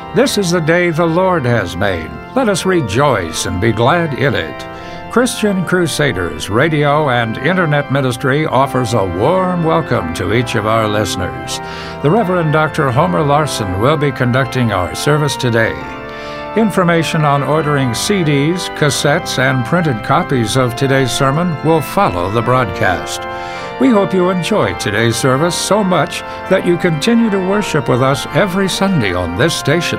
This is the day the Lord has made. Let us rejoice and be glad in it. Christian Crusaders Radio and Internet Ministry offers a warm welcome to each of our listeners. The Reverend Dr. Homer Larson will be conducting our service today. Information on ordering CDs, cassettes, and printed copies of today's sermon will follow the broadcast. We hope you enjoy today's service so much that you continue to worship with us every Sunday on this station.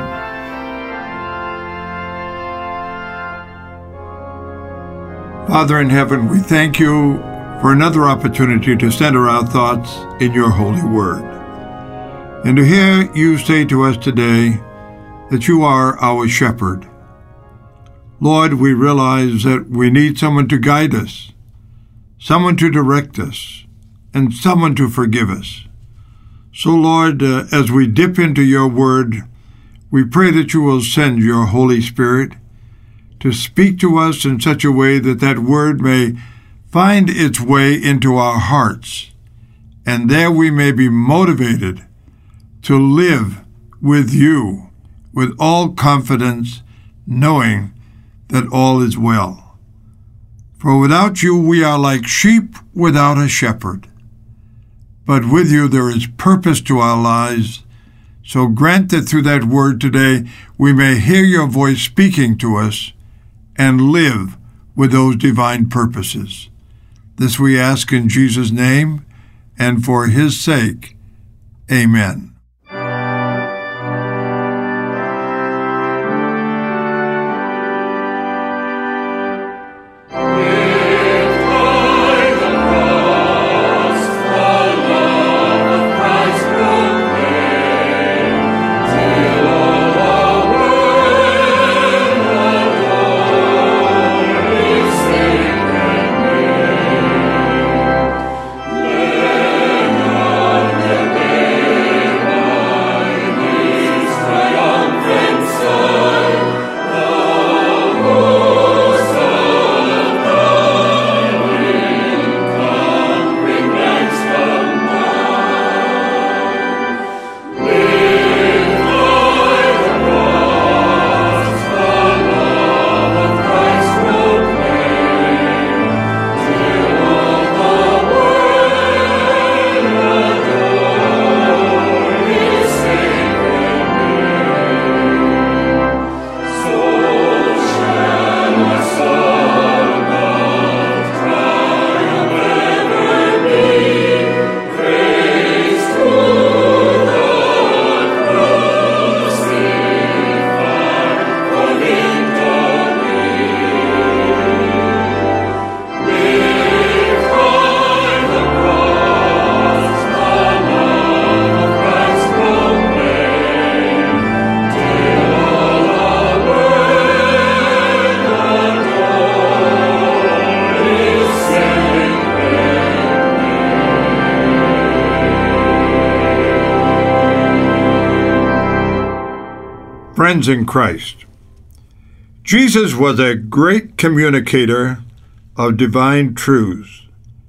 Father in heaven, we thank you for another opportunity to center our thoughts in your holy word, and to hear you say to us today that you are our shepherd. Lord, we realize that we need someone to guide us, someone to direct us, and someone to forgive us. So, Lord, as we dip into your word, we pray that you will send your Holy Spirit to speak to us in such a way that that word may find its way into our hearts, and there we may be motivated to live with you with all confidence, knowing that all is well. For without you we are like sheep without a shepherd. But with you there is purpose to our lives, so grant that through that word today we may hear your voice speaking to us and live with those divine purposes. This we ask in Jesus' name and for his sake. Amen. Friends in Christ, Jesus was a great communicator of divine truths.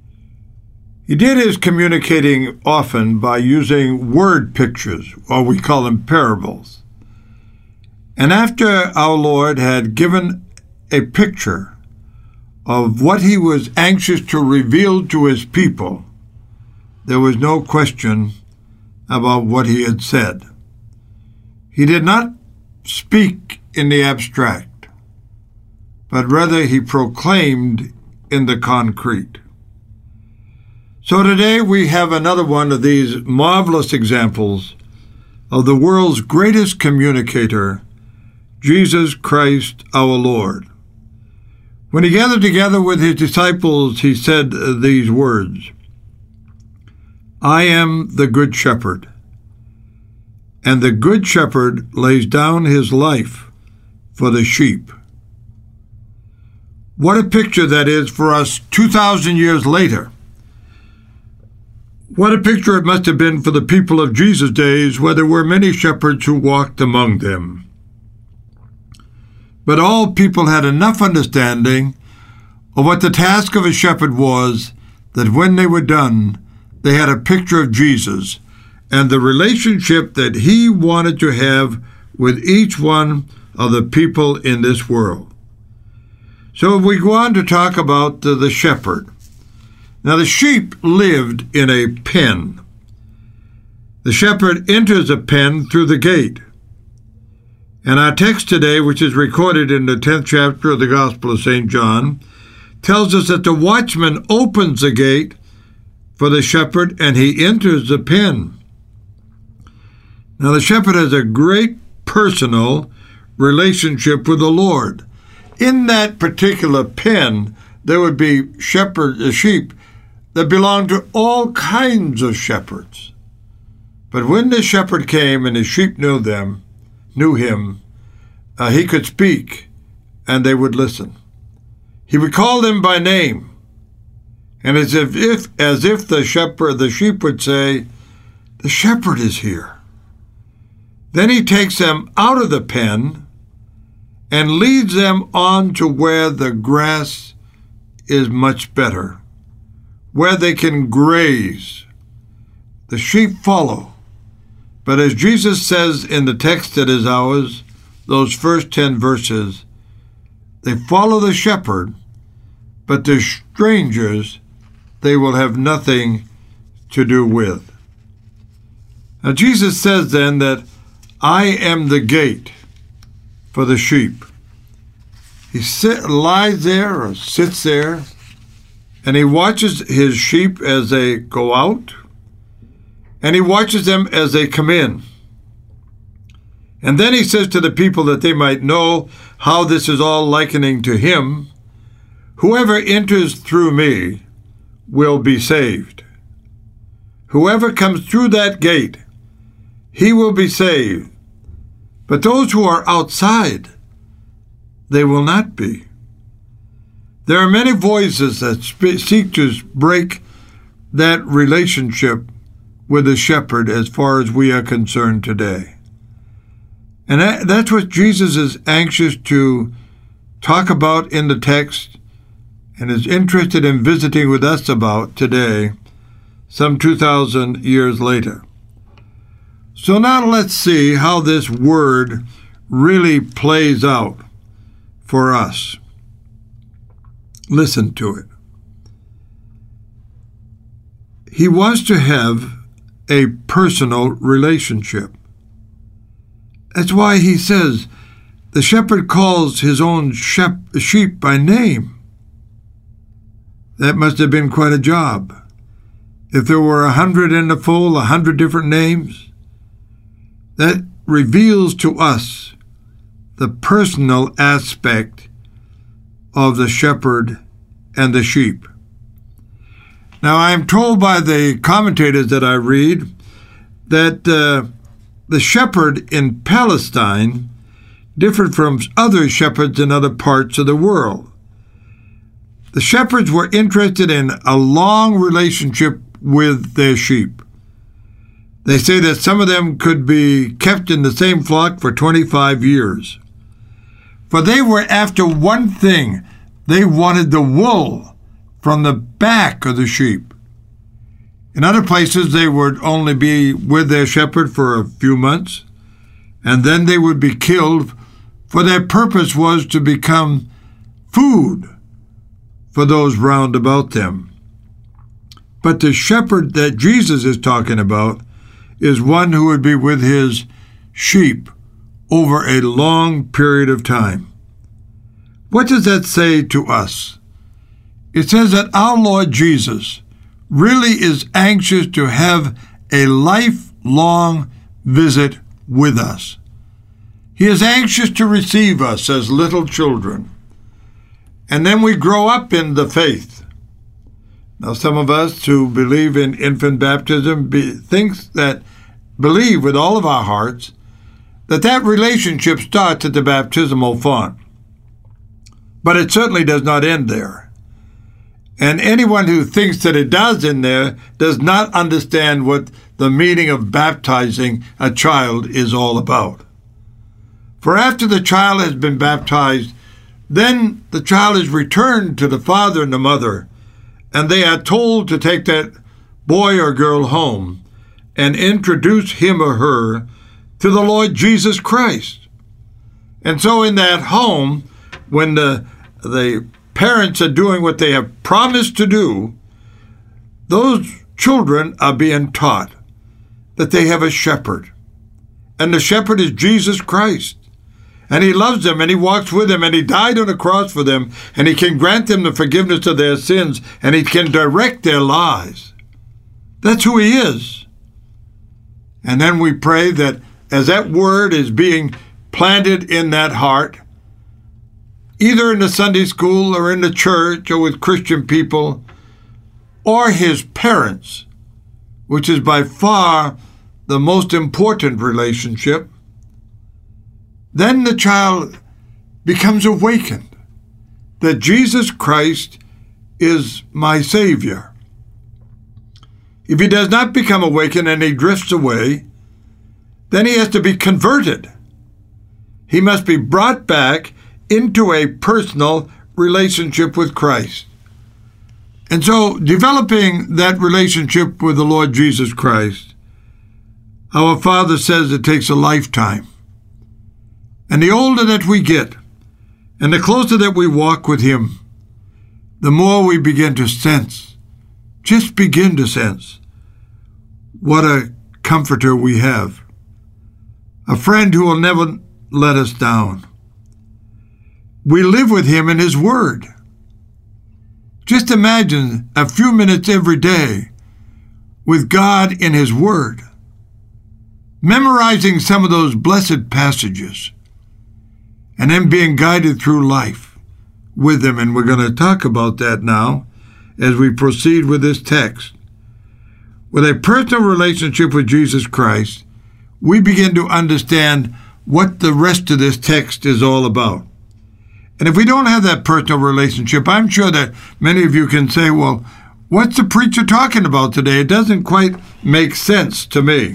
He did his communicating often by using word pictures, or we call them parables. And after our Lord had given a picture of what he was anxious to reveal to his people, there was no question about what he had said. He did not speak in the abstract, but rather he proclaimed in the concrete. So today we have another one of these marvelous examples of the world's greatest communicator, Jesus Christ our Lord. When he gathered together with his disciples, he said these words, "I am the good shepherd, and the good shepherd lays down his life for the sheep." What a picture that is for us 2,000 years later. What a picture it must have been for the people of Jesus' days, where there were many shepherds who walked among them. But all people had enough understanding of what the task of a shepherd was, that when they were done, they had a picture of Jesus and the relationship that he wanted to have with each one of the people in this world. So if we go on to talk about the shepherd. Now the sheep lived in a pen. The shepherd enters a pen through the gate. And our text today, which is recorded in the 10th chapter of the Gospel of St. John, tells us that the watchman opens the gate for the shepherd and he enters the pen. Now the shepherd has a great personal relationship with the Lord. In that particular pen, there would be sheep that belonged to all kinds of shepherds. But when the shepherd came and the sheep knew him, he could speak and they would listen. He would call them by name, and as if the sheep would say, "The shepherd is here." Then he takes them out of the pen and leads them on to where the grass is much better, where they can graze. The sheep follow. But as Jesus says in the text that is ours, those first 10 verses, they follow the shepherd, but the strangers they will have nothing to do with. Now Jesus says then that I am the gate for the sheep. He lies there or sits there, and he watches his sheep as they go out, and he watches them as they come in. And then he says to the people that they might know how this is all likening to him, whoever enters through me will be saved. Whoever comes through that gate, he will be saved. But those who are outside, they will not be. There are many voices that seek to break that relationship with the shepherd as far as we are concerned today. And that's what Jesus is anxious to talk about in the text and is interested in visiting with us about today, some 2,000 years later. So now let's see how this word really plays out for us. Listen to it. He wants to have a personal relationship. That's why he says the shepherd calls his own sheep by name. That must have been quite a job. If there were 100 in the fold, 100 different names, that reveals to us the personal aspect of the shepherd and the sheep. Now, I am told by the commentators that I read that the shepherd in Palestine differed from other shepherds in other parts of the world. The shepherds were interested in a long relationship with their sheep. They say that some of them could be kept in the same flock for 25 years. For they were after one thing. They wanted the wool from the back of the sheep. In other places, they would only be with their shepherd for a few months, and then they would be killed, for their purpose was to become food for those round about them. But the shepherd that Jesus is talking about is one who would be with his sheep over a long period of time. What does that say to us? It says that our Lord Jesus really is anxious to have a lifelong visit with us. He is anxious to receive us as little children. And then we grow up in the faith. Now, some of us who believe in infant baptism believe with all of our hearts that relationship starts at the baptismal font. But it certainly does not end there. And anyone who thinks that it does end there does not understand what the meaning of baptizing a child is all about. For after the child has been baptized, then the child is returned to the father and the mother, and they are told to take that boy or girl home and introduce him or her to the Lord Jesus Christ. And so in that home, when the parents are doing what they have promised to do, those children are being taught that they have a shepherd. And the shepherd is Jesus Christ. And he loves them, and he walks with them, and he died on the cross for them, and he can grant them the forgiveness of their sins, and he can direct their lives. That's who he is. And then we pray that as that word is being planted in that heart, either in the Sunday school or in the church or with Christian people, or his parents, which is by far the most important relationship, then the child becomes awakened that Jesus Christ is my Savior. If he does not become awakened and he drifts away, then he has to be converted. He must be brought back into a personal relationship with Christ. And so, developing that relationship with the Lord Jesus Christ, our Father says it takes a lifetime. And the older that we get, and the closer that we walk with him, the more we begin to sense, just begin to sense, what a comforter we have. A friend who will never let us down. We live with him in his word. Just imagine a few minutes every day with God in his word, memorizing some of those blessed passages, and then being guided through life with him. And we're going to talk about that now as we proceed with this text. With a personal relationship with Jesus Christ, we begin to understand what the rest of this text is all about. And if we don't have that personal relationship, I'm sure that many of you can say, well, what's the preacher talking about today? It doesn't quite make sense to me.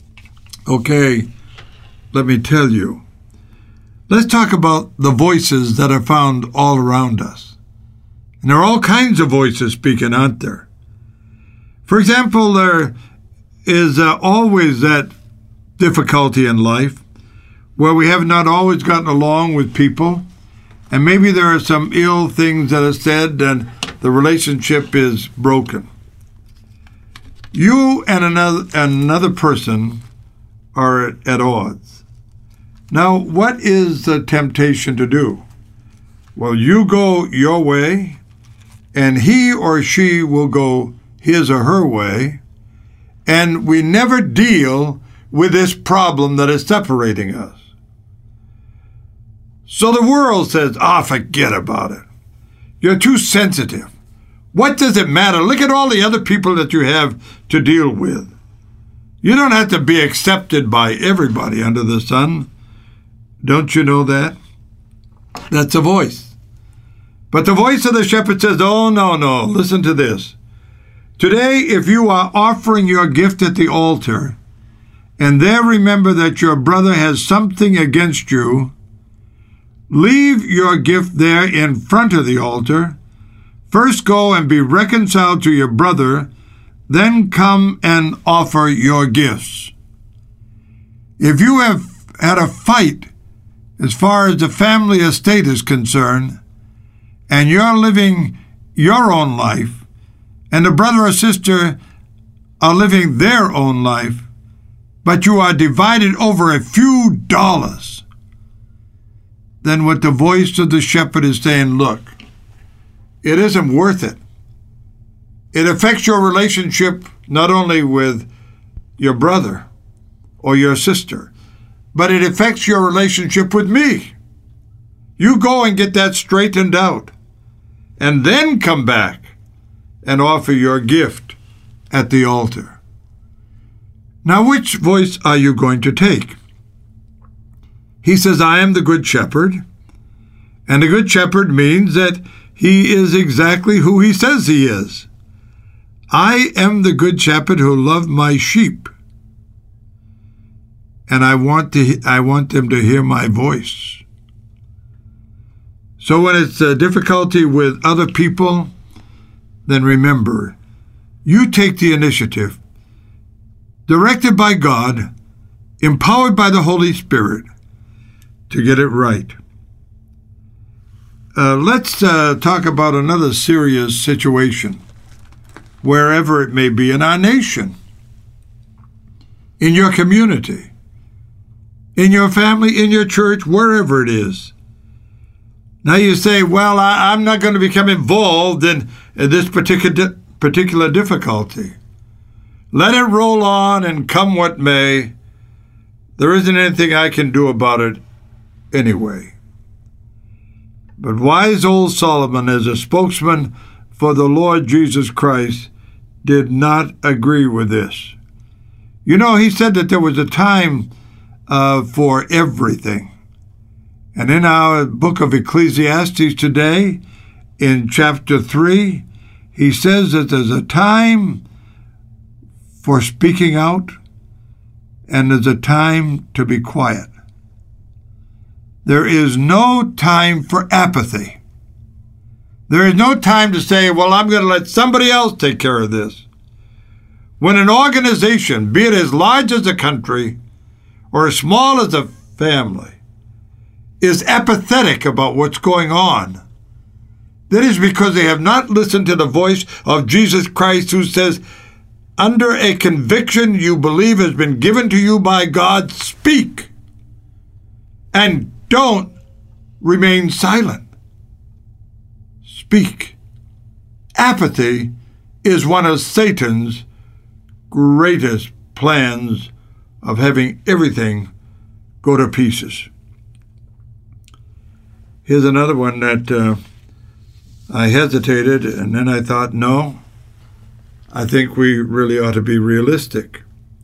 Okay, let me tell you. Let's talk about the voices that are found all around us. And there are all kinds of voices speaking, aren't there? For example, there is always that difficulty in life where we have not always gotten along with people, and maybe there are some ill things that are said and the relationship is broken. You and another person are at odds. Now, what is the temptation to do? Well, you go your way, and he or she will go his or her way, and we never deal with this problem that is separating us. So the world says, forget about it. You're too sensitive. What does it matter? Look at all the other people that you have to deal with. You don't have to be accepted by everybody under the sun. Don't you know that? That's a voice. But the voice of the shepherd says, oh, no, listen to this. Today, if you are offering your gift at the altar, and there remember that your brother has something against you, leave your gift there in front of the altar. First go and be reconciled to your brother, then come and offer your gifts. If you have had a fight as far as the family estate is concerned, and you're living your own life, and the brother or sister are living their own life, but you are divided over a few dollars, then what the voice of the shepherd is saying, look, it isn't worth it. It affects your relationship not only with your brother or your sister, but it affects your relationship with me. You go and get that straightened out, and then come back and offer your gift at the altar. Now, which voice are you going to take? He says, I am the good shepherd, and the good shepherd means that he is exactly who he says he is. I am the good shepherd who love my sheep, and I want them to hear my voice. So when it's a difficulty with other people, then remember, you take the initiative. Directed by God, empowered by the Holy Spirit to get it right. Let's talk about another serious situation, wherever it may be in our nation, in your community, in your family, in your church, wherever it is. Now you say, well, I'm not going to become involved in this particular difficulty. Let it roll on and come what may. There isn't anything I can do about it anyway. But wise old Solomon, as a spokesman for the Lord Jesus Christ, did not agree with this. You know, he said that there was a time for everything. And in our book of Ecclesiastes today, in chapter 3, he says that there's a time for speaking out and there's a time to be quiet. There is no time for apathy. There is no time to say, well, I'm going to let somebody else take care of this. When an organization, be it as large as a country or as small as a family, is apathetic about what's going on, that is because they have not listened to the voice of Jesus Christ, who says, under a conviction you believe has been given to you by God, speak and don't remain silent. Speak. Apathy is one of Satan's greatest plans of having everything go to pieces. Here's another one that I hesitated, and then I thought, no, I think we really ought to be realistic.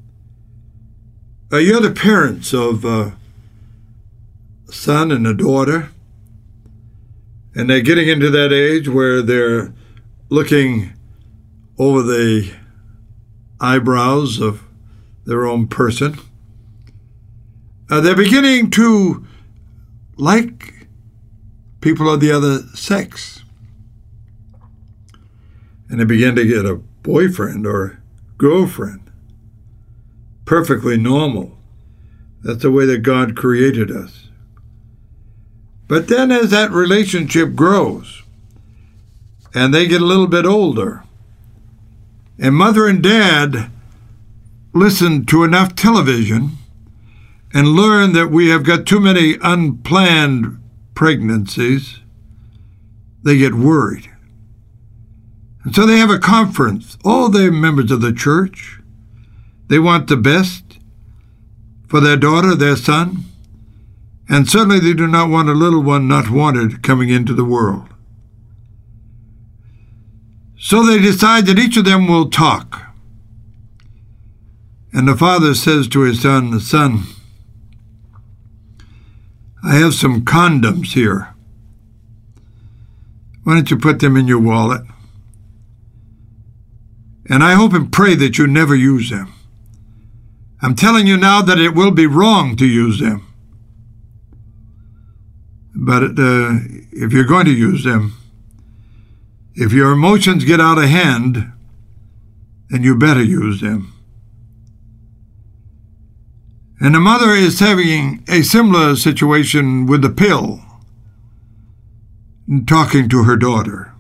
You're the parents of a son and a daughter, and they're getting into that age where they're looking over the eyebrows of their own person. They're beginning to like people of the other sex. And they begin to get a boyfriend or girlfriend. Perfectly normal. That's the way that God created us. But then as that relationship grows, and they get a little bit older, and mother and dad listen to enough television and learn that we have got too many unplanned pregnancies, they get worried. And so they have a conference. All the members of the church, they want the best for their daughter, their son, and certainly they do not want a little one not wanted coming into the world. So they decide that each of them will talk. And the father says to his son, son, I have some condoms here. Why don't you put them in your wallet? And I hope and pray that you never use them. I'm telling you now that it will be wrong to use them. But if you're going to use them, if your emotions get out of hand, then you better use them. And the mother is having a similar situation with the pill, talking to her daughter.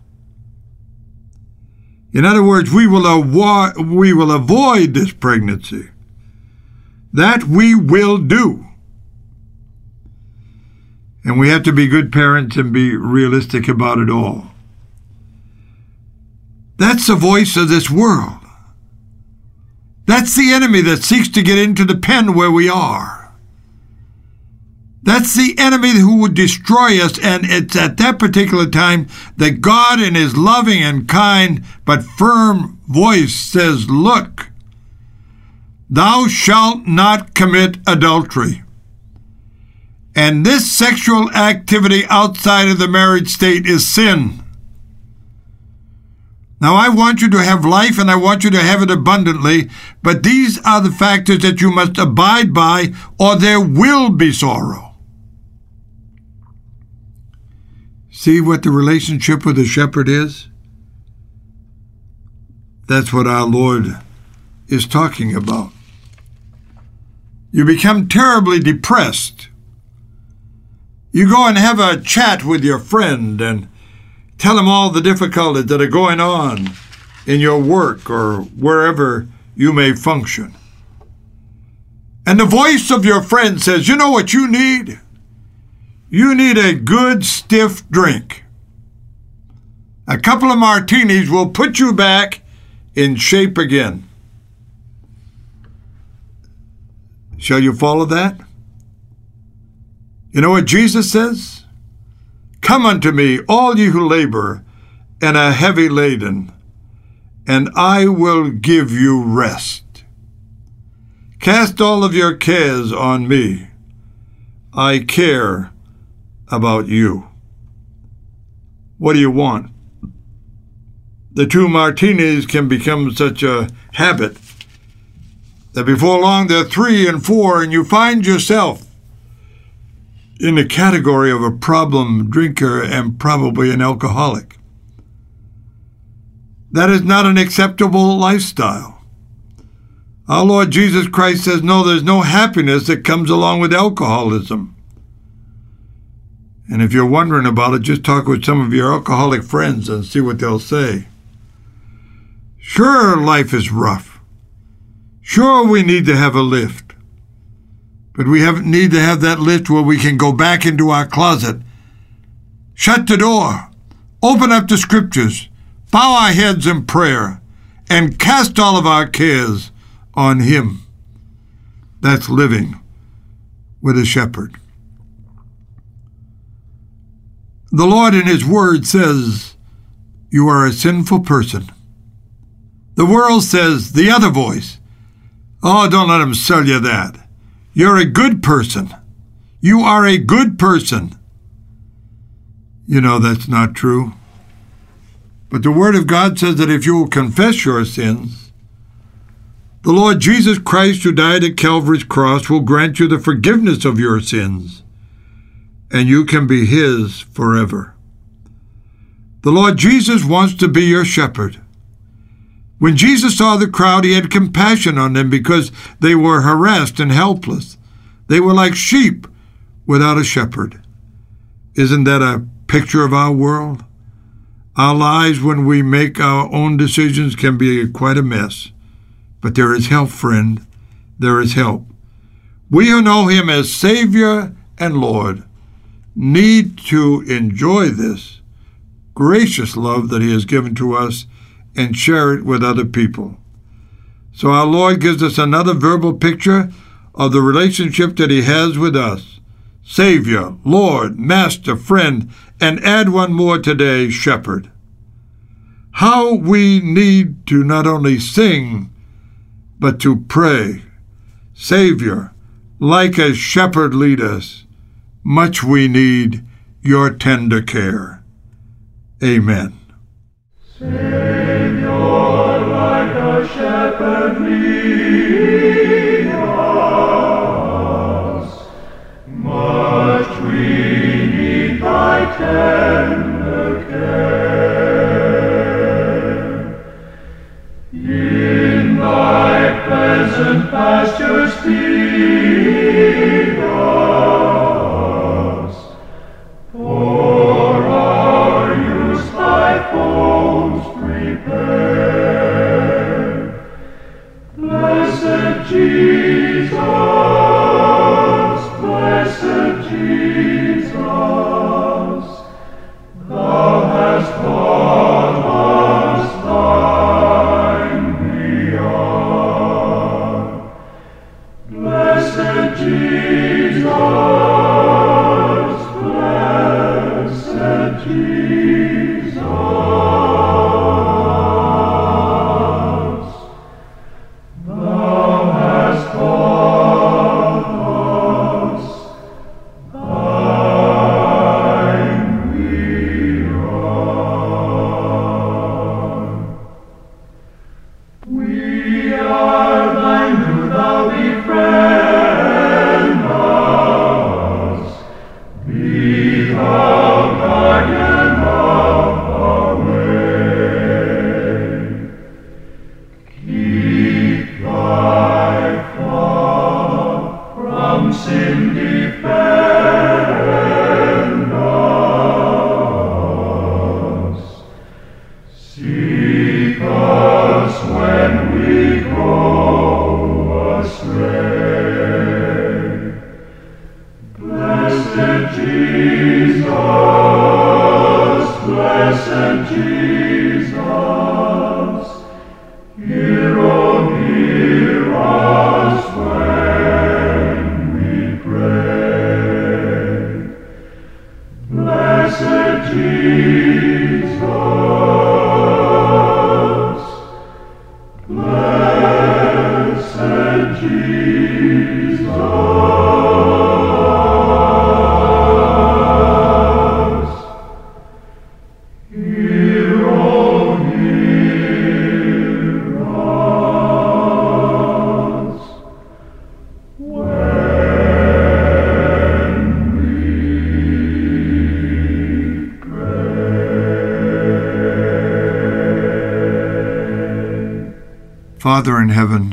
In other words, we will avoid this pregnancy. That we will do. And we have to be good parents and be realistic about it all. That's the voice of this world. That's the enemy that seeks to get into the pen where we are. That's the enemy who would destroy us, and it's at that particular time that God in his loving and kind but firm voice says, look, thou shalt not commit adultery. And this sexual activity outside of the marriage state is sin. Now, I want you to have life, and I want you to have it abundantly, but these are the factors that you must abide by, or there will be sorrow. See what the relationship with the shepherd is? That's what our Lord is talking about. You become terribly depressed. You go and have a chat with your friend and tell him all the difficulties that are going on in your work or wherever you may function. And the voice of your friend says, you know what you need? You need a good stiff drink. A couple of martinis will put you back in shape again. Shall you follow that? You know what Jesus says? Come unto me, all ye who labor and are heavy laden, and I will give you rest. Cast all of your cares on me. I care about you. What do you want? The 2 martinis can become such a habit that before long they're 3 and 4, and you find yourself in the category of a problem drinker and probably an alcoholic. That is not an acceptable lifestyle. Our Lord Jesus Christ says, no, there's no happiness that comes along with alcoholism. And if you're wondering about it, just talk with some of your alcoholic friends and see what they'll say. Sure, life is rough. Sure, we need to have a lift. But we need to have that lift where we can go back into our closet, shut the door, open up the scriptures, bow our heads in prayer, and cast all of our cares on Him. That's living with a shepherd. The Lord in His Word says, you are a sinful person. The world says, the other voice, oh, don't let him sell you that. You're a good person. You are a good person. You know that's not true. But the Word of God says that if you will confess your sins, the Lord Jesus Christ, who died at Calvary's cross, will grant you the forgiveness of your sins, and you can be His forever. The Lord Jesus wants to be your shepherd. When Jesus saw the crowd, He had compassion on them because they were harassed and helpless. They were like sheep without a shepherd. Isn't that a picture of our world? Our lives, when we make our own decisions, can be quite a mess. But there is help, friend. There is help. We who know Him as Savior and Lord need to enjoy this gracious love that He has given to us and share it with other people. So our Lord gives us another verbal picture of the relationship that He has with us. Savior, Lord, Master, Friend, and add one more today, Shepherd. How we need to not only sing, but to pray. Savior, like a shepherd lead us, much we need your tender care. Amen. Savior, like a shepherd lead us, much we need thy tender care. In thy pleasant pastures feed us, for our use thy foes prepare. Blessed Jesus, blessed Jesus, thou hast taught us thine beyond. Blessed Jesus, blessed Jesus, thou hast taught us thy Blessed Jesus, blessed Jesus, hear, oh, hear us when we pray. Blessed Jesus, blessed Jesus, hear, oh, hear us when we pray. Father in heaven,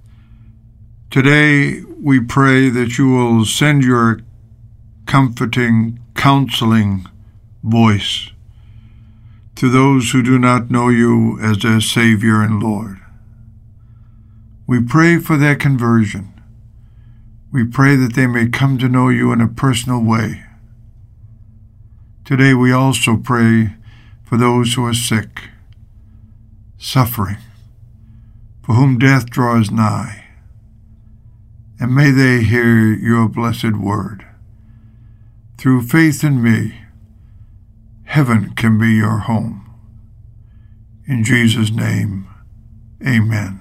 today we pray that you will send your comforting, counseling voice to those who do not know you as their Savior and Lord. We pray for their conversion. We pray that they may come to know you in a personal way. Today we also pray for those who are sick, suffering, for whom death draws nigh. And may they hear your blessed word. Through faith in me, heaven can be your home. In Jesus' name, amen.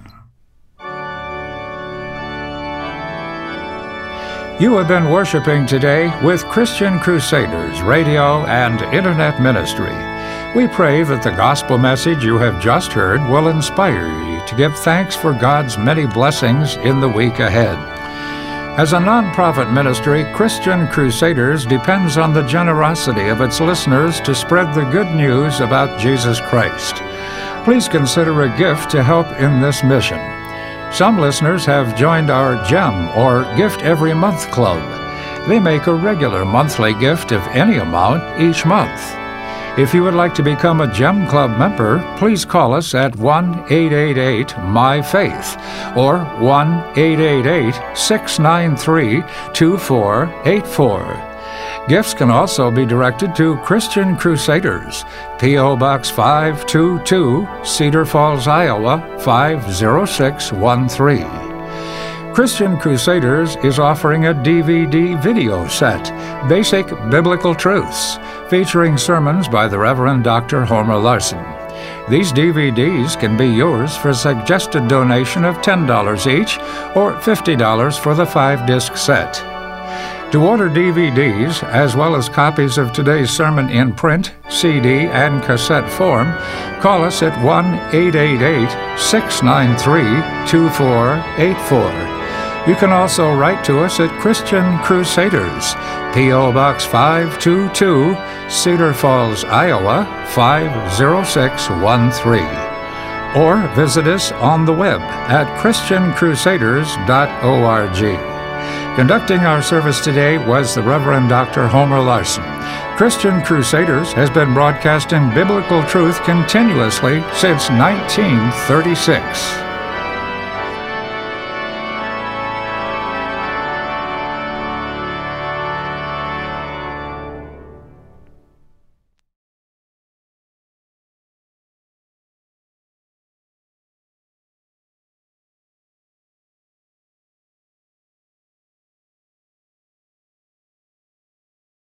You have been worshiping today with Christian Crusaders Radio and Internet Ministry. We pray that the gospel message you have just heard will inspire you to give thanks for God's many blessings in the week ahead. As a nonprofit ministry, Christian Crusaders depends on the generosity of its listeners to spread the good news about Jesus Christ. Please consider a gift to help in this mission. Some listeners have joined our GEM, or Gift Every Month Club. They make a regular monthly gift of any amount each month. If you would like to become a GEM Club member, please call us at 1-888-MY-FAITH or 1-888-693-2484. Gifts can also be directed to Christian Crusaders, P.O. Box 522, Cedar Falls, Iowa 50613. Christian Crusaders is offering a DVD video set, Basic Biblical Truths, featuring sermons by the Reverend Dr. Homer Larson. These DVDs can be yours for a suggested donation of $10 each or $50 for the 5-disc set. To order DVDs, as well as copies of today's sermon in print, CD, and cassette form, call us at 1-888-693-2484. You can also write to us at Christian Crusaders, P.O. Box 522, Cedar Falls, Iowa 50613. Or visit us on the web at christiancrusaders.org. Conducting our service today was the Reverend Dr. Homer Larson. Christian Crusaders has been broadcasting biblical truth continuously since 1936.